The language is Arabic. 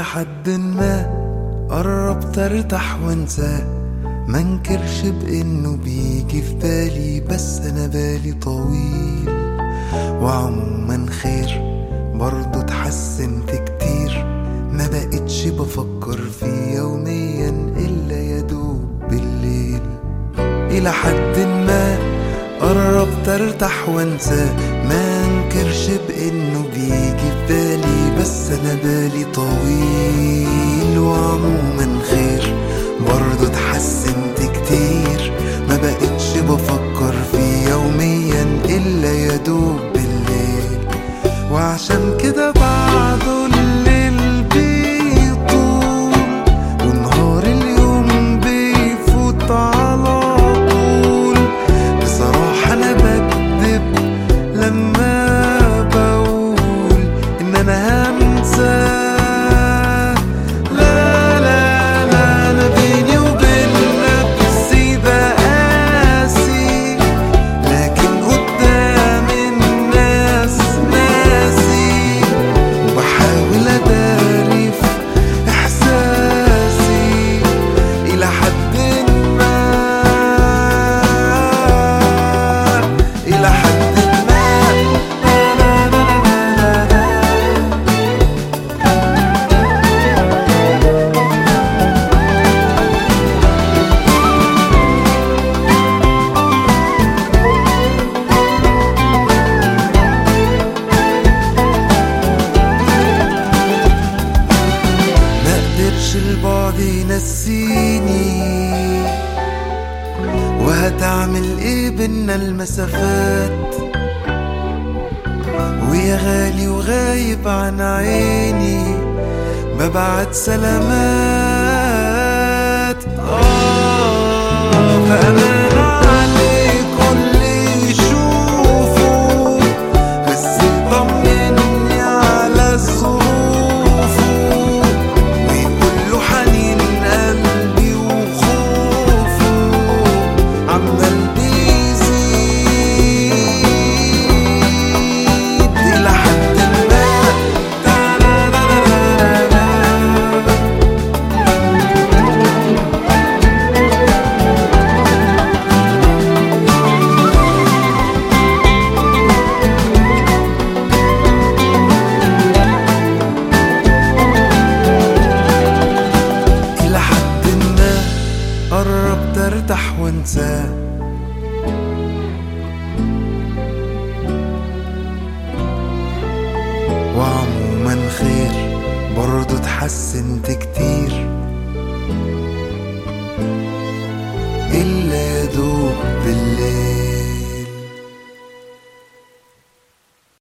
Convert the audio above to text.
حد ما قربت ارتاح وانساه، منكرش بانه بيجي في بالي، بس انا بالي طويل وعموما خير. برضو اتحسنت كتير، ما بقتش بفكر فيه يوميا الا يدوب بالليل. الى حد ما قربت ارتاح وانساه، ما انكرش بانه بيجي في بالي، بس انا بالي طويل وعموما خير. برضو اتحسنت كتير، ما بقتش بفكر فيه يوميا الا يدوب بالليل. وعشان كده بعده الليل بيطول ونهار اليوم بيفوت على طول. بصراحة انا بكدب لما بقول ان انا هنسى. لا لا لا، انا بيني وبين نفسي بقاسي، لكن قدام الناس ناسي، وبحاول اداري في احساسي الى حد ما، الى حد ما. مقدرش البعد ينسيني، وهتعمل ايه بينا المسافات، ويا غالي وغايب عن عيني ببعت سلامات. فأمان عليك واللي يشوفه، بس يطمني على ظروفه، ويقوله حنين قلبي وخوفه عمال بيزيد إلى حد ما. إلى حد ما قربت ارتاح وانساه، وعموما خير. برضو اتحسنت كتير،